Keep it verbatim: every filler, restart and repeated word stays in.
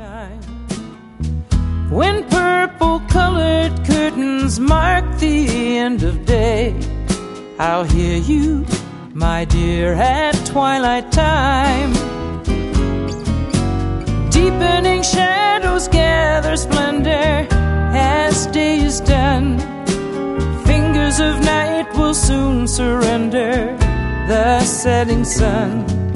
time. When purple-colored curtains mark the end of day, I'll hear you, my dear, at twilight time. Deepening shadows gather splendor as day is done. Fingers of night will soon surrender the setting sun.